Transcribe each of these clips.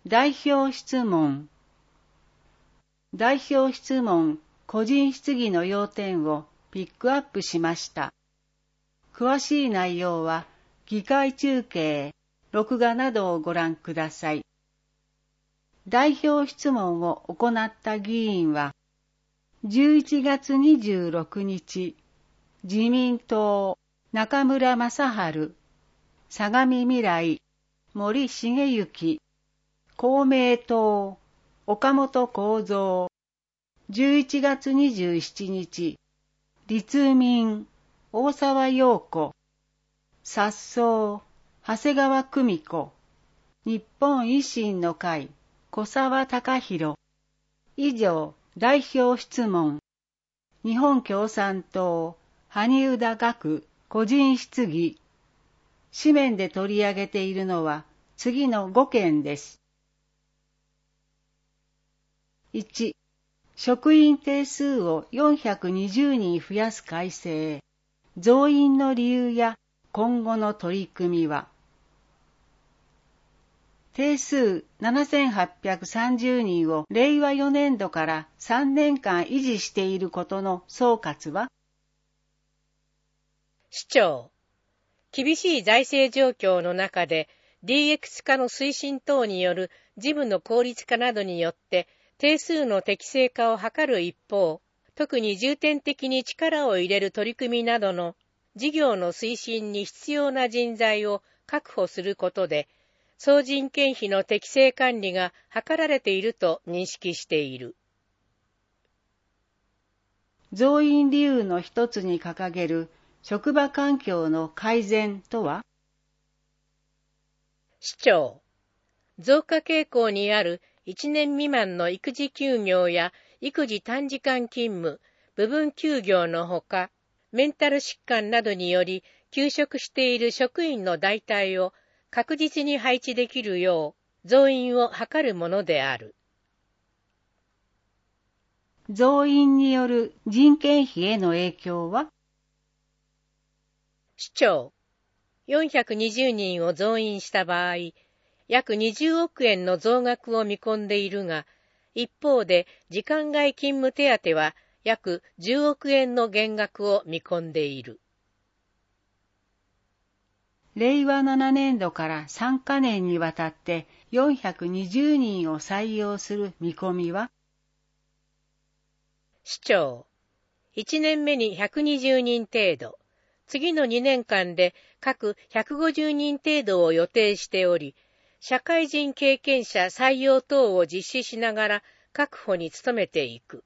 代表質問。代表質問、個人質疑の要点をピックアップしました。詳しい内容は、議会中継、録画などをご覧ください。代表質問を行った議員は、11月26日、自民党、中村正春、相模未来、森重幸、公明党、岡本公三、11月27日、立民、大沢陽子、殺走、長谷川久美子、日本維新の会、小沢隆弘。以上、代表質問。日本共産党、萩生田学、個人質疑。紙面で取り上げているのは、次の5件です。1、職員定数を420人増やす改正。増員の理由や今後の取り組みは。定数7830人を令和4年度から3年間維持していることの総括は。 市長、厳しい財政状況の中で DX 化の推進等による事務の効率化などによって定数の適正化を図る一方、特に重点的に力を入れる取り組みなどの事業の推進に必要な人材を確保することで、総人件費の適正管理が図られていると認識している。 増員理由の一つに掲げる職場環境の改善とは。 市長、増加傾向にある1年未満の育児休業や育児短時間勤務、部分休業のほか、メンタル疾患などにより休職している職員の代替を確実に配置できるよう増員を図るものである。 増員による人件費への影響は。 市長、420人を増員した場合、約20億円の増額を見込んでいるが、一方で時間外勤務手当は約10億円の減額を見込んでいる。 令和7年度から3カ年にわたって420人を採用する見込みは。 市長、1年目に120人程度、次の2年間で各150人程度を予定しており、社会人経験者採用等を実施しながら確保に努めていく。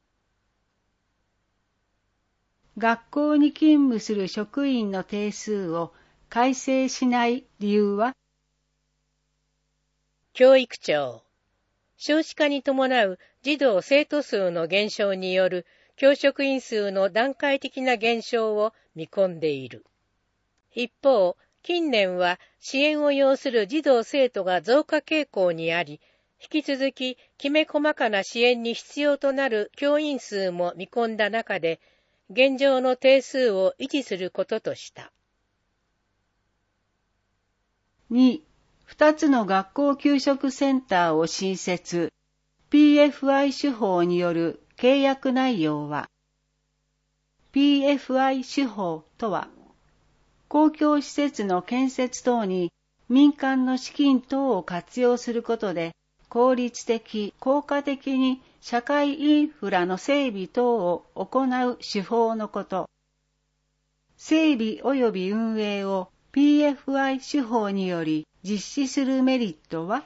学校に勤務する職員の定数を改正しない理由は。 教育長、少子化に伴う児童生徒数の減少による教職員数の段階的な減少を見込んでいる。一方、近年は支援を要する児童生徒が増加傾向にあり、引き続ききめ細かな支援に必要となる教員数も見込んだ中で、現状の定数を維持することとした。 2、2つの学校給食センターを新設。PFI 手法による契約内容は。PFI 手法とは、公共施設の建設等に民間の資金等を活用することで、効率的、効果的に社会インフラの整備等を行う手法のこと。整備及び運営を PFI 手法により実施するメリットは。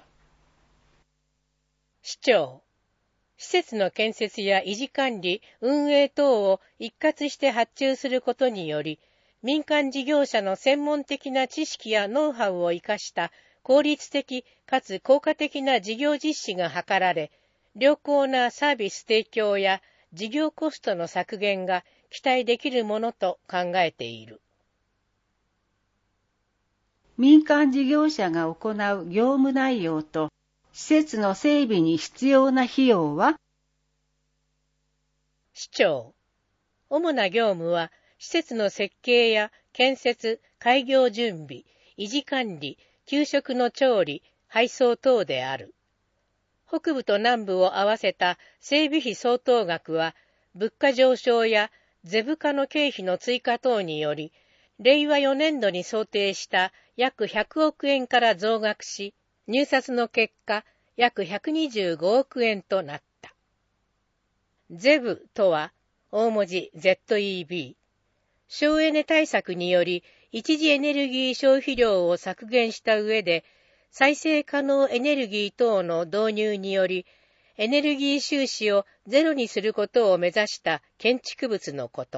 市長、施設の建設や維持管理、運営等を一括して発注することにより、民間事業者の専門的な知識やノウハウを生かした効率的かつ効果的な事業実施が図られ、良好なサービス提供や事業コストの削減が期待できるものと考えている。 民間事業者が行う業務内容と施設の整備に必要な費用は。 市長、主な業務は施設の設計や建設、開業準備、維持管理、給食の調理、配送等である。 北部と南部を合わせた整備費相当額は、物価上昇や税務課の経費の追加等により、令和4年度に想定した約100億円から増額し、入札の結果、約125億円となった。ゼブとは、大文字 ZEB。省エネ対策により、一次エネルギー消費量を削減した上で、再生可能エネルギー等の導入により、エネルギー収支をゼロにすることを目指した建築物のこと。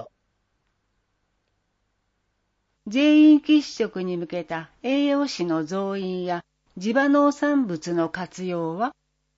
全員喫食に向けた栄養士の増員や地場農産物の活用は、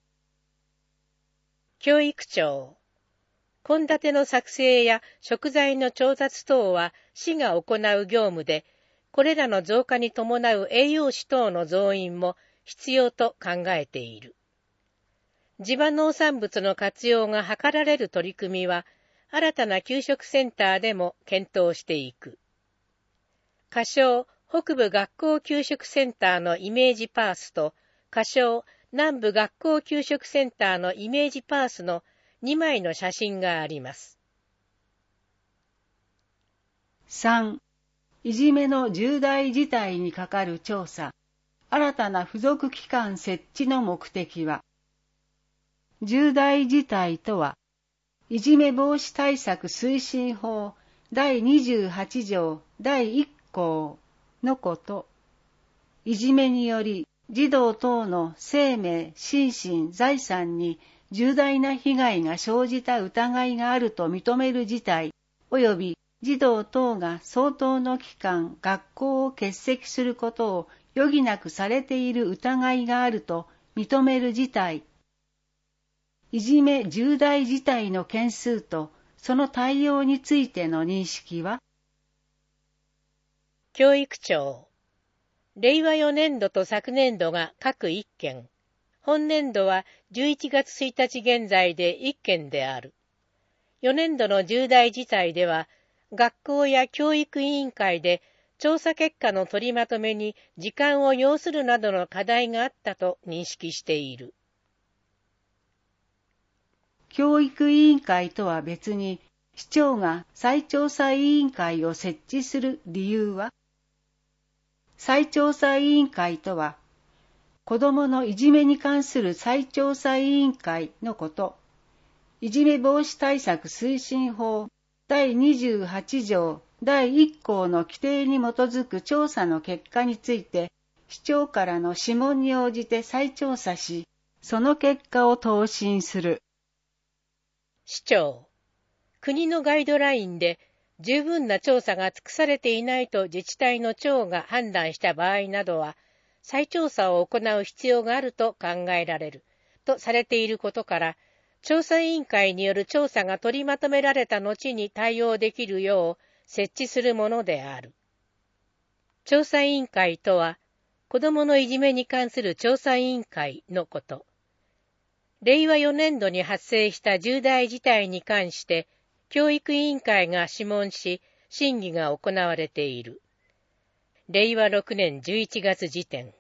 教育庁。献立の作成や食材の調達等は市が行う業務で、これらの増加に伴う栄養士等の増員も必要と考えている。地場農産物の活用が図られる取り組みは、新たな給食センターでも検討していく。仮称北部学校給食センターのイメージパースと、仮称南部学校給食センターのイメージパースの2枚の写真があります。 3. いじめの重大事態にかかる調査。新たな付属機関設置の目的は、重大事態とは、いじめ防止対策推進法第28条第1項のこと。いじめにより児童等の生命、心身、財産に重大な被害が生じた疑いがあると認める事態、及び児童等が相当の期間、学校を欠席することを余儀なくされている疑いがあると認める事態。いじめ重大事態の件数とその対応についての認識は、 教育庁。令和4年度と昨年度が各1件。本年度は11月1日現在で1件である。4年度の重大事態では、学校や教育委員会で調査結果の取りまとめに時間を要するなどの課題があったと認識している。 教育委員会とは別に、市長が再調査委員会を設置する理由は、再調査委員会とは、子どものいじめに関する再調査委員会のこと。いじめ防止対策推進法第28条第1項の規定に基づく調査の結果について、市長からの諮問に応じて再調査し、その結果を答申する。 市長。国のガイドラインで十分な調査が尽くされていないと自治体の長が判断した場合などは、再調査を行う必要があると考えられるとされていることから、調査委員会による調査が取りまとめられた後に対応できるよう設置するものである。調査委員会とは、子どものいじめに関する調査委員会のこと。令和4年度に発生した重大事態に関して、教育委員会が諮問し、審議が行われている。令和6年11月時点。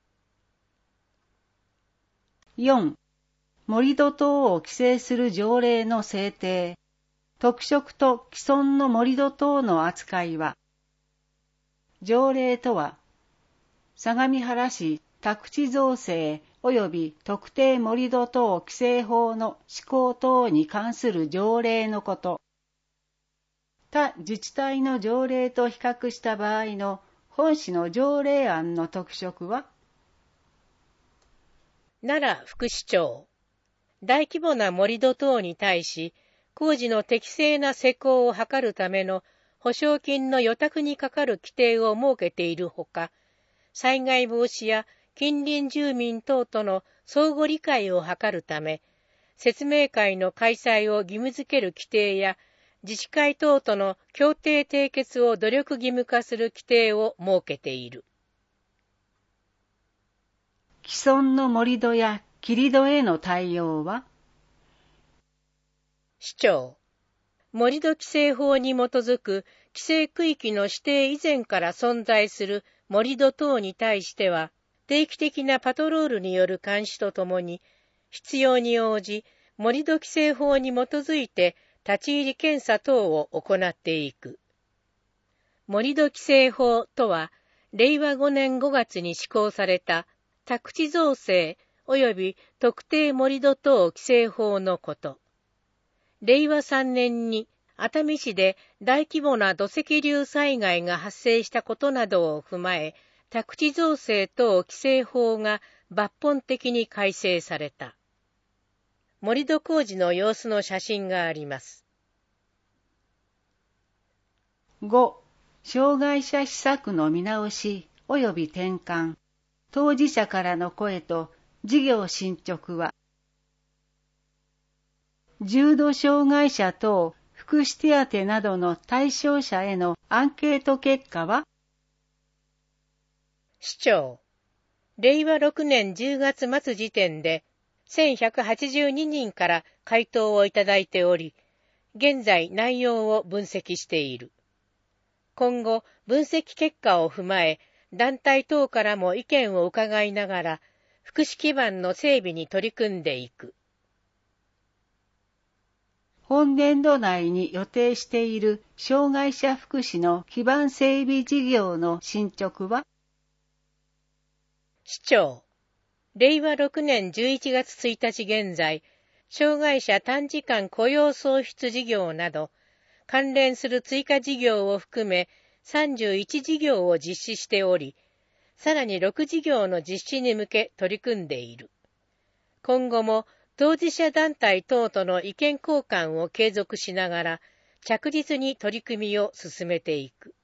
4. 盛り土等を規制する条例の制定。特色と既存の盛り土等の扱いは、条例とは、相模原市宅地造成及び特定盛り土等規制法の施行等に関する条例のこと。他自治体の条例と比較した場合の本市の条例案の特色は、 奈良副市長。大規模な盛り土等に対し、工事の適正な施工を図るための保証金の予託にかかる規定を設けているほか、災害防止や近隣住民等との相互理解を図るため、説明会の開催を義務付ける規定や、自治会等との協定締結を努力義務化する規定を設けている。 既存の盛り土や切り土への対応は、 市長。盛り土規制法に基づく規制区域の指定以前から存在する盛り土等に対しては、定期的なパトロールによる監視とともに、 必要に応じ、盛土規制法に基づいて立ち入り検査等を行っていく。盛土規制法とは、令和5年5月に施行された宅地造成及び特定盛土等規制法のこと。令和3年に熱海市で大規模な土石流災害が発生したことなどを踏まえ、宅地造成等規制法が抜本的に改正された。盛土工事の様子の写真があります。 5. 障害者施策の見直し及び転換。当事者からの声と事業進捗は、重度障害者等福祉手当などの対象者へのアンケート結果は、 市長、令和6年10月末時点で1182人から回答をいただいており、現在内容を分析している。今後、分析結果を踏まえ、団体等からも意見を伺いながら、福祉基盤の整備に取り組んでいく。 本年度内に予定している障害者福祉の基盤整備事業の進捗は、 市長、令和6年11月1日現在、障害者短時間雇用創出事業など、関連する追加事業を含め31事業を実施しており、さらに6事業の実施に向け取り組んでいる。今後も当事者団体等との意見交換を継続しながら、着実に取り組みを進めていく。